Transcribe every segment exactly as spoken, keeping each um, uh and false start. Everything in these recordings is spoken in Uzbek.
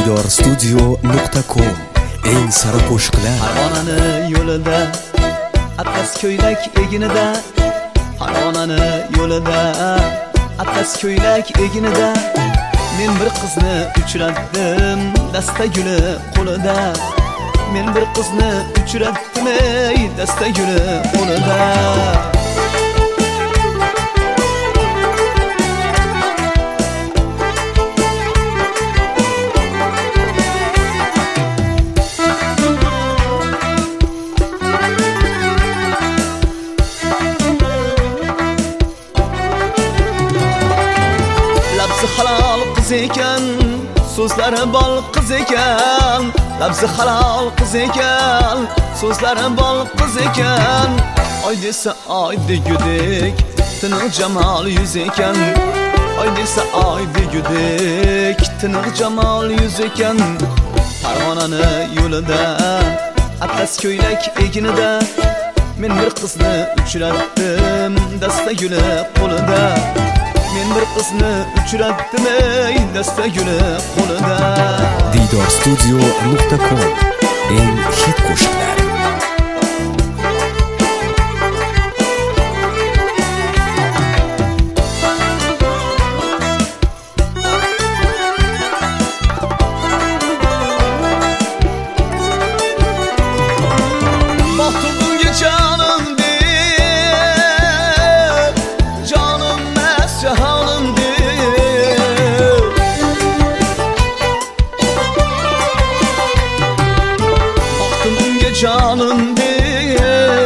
diydor studio nuqta com eng sara qo'shiqlar. Farg'onani yo'lida, atlas ko'ylak eginida, Farg'onani yo'lida, atlas ko'ylak eginida, men bir qizni uchratdim, dasta guli qo'lida. Men bir qizni uchratdim, ey dasta guli qo'lida. Labzi halol qiz ekan, so'zlari bol qiz ekan. Labzi halol qiz ekan, so'zlari bol qiz ekan. Oy desa oy degudek, tiniq jamol yuz ekan. Oy desa oy degudek, tiniq jamol yuz ekan. Farg'onani yo'lida, atlas ko'ylak eginida, men bir qizni uchratdim, dasta guli qo'lida. Men bir qizni uchratdim, ey dasta guli qo'lida. diydor studio nuqta com eng hit qo'shiqlar. Canım diye,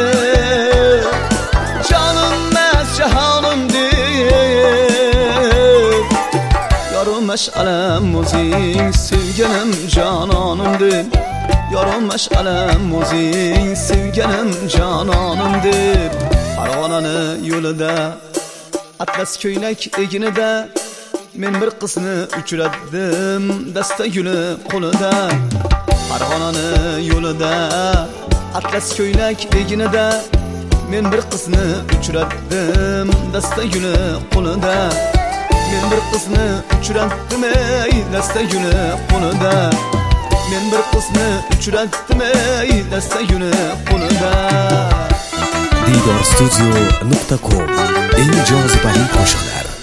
canım mes cahanım diye. Yarım meşalem müzik, sevgenim cananımdır. Yarım meşalem müzik, sevgenim cananımdır. Farg'onani yo'lida, atlas ko'ylak eginida, men bir qizni uchratdim, dasta guli qo'lida. Farg'onani yo'lida, atlas ko'ylak eginida, men bir qizni uchratdim, dasta guli qo'lida. Men bir qizni uchratdim, ey dasta guli qo'lida. Men bir qizni uchratdim, ey dasta guli qo'lida. diydor studio nuqta com eng jozibali qo'shiqlar.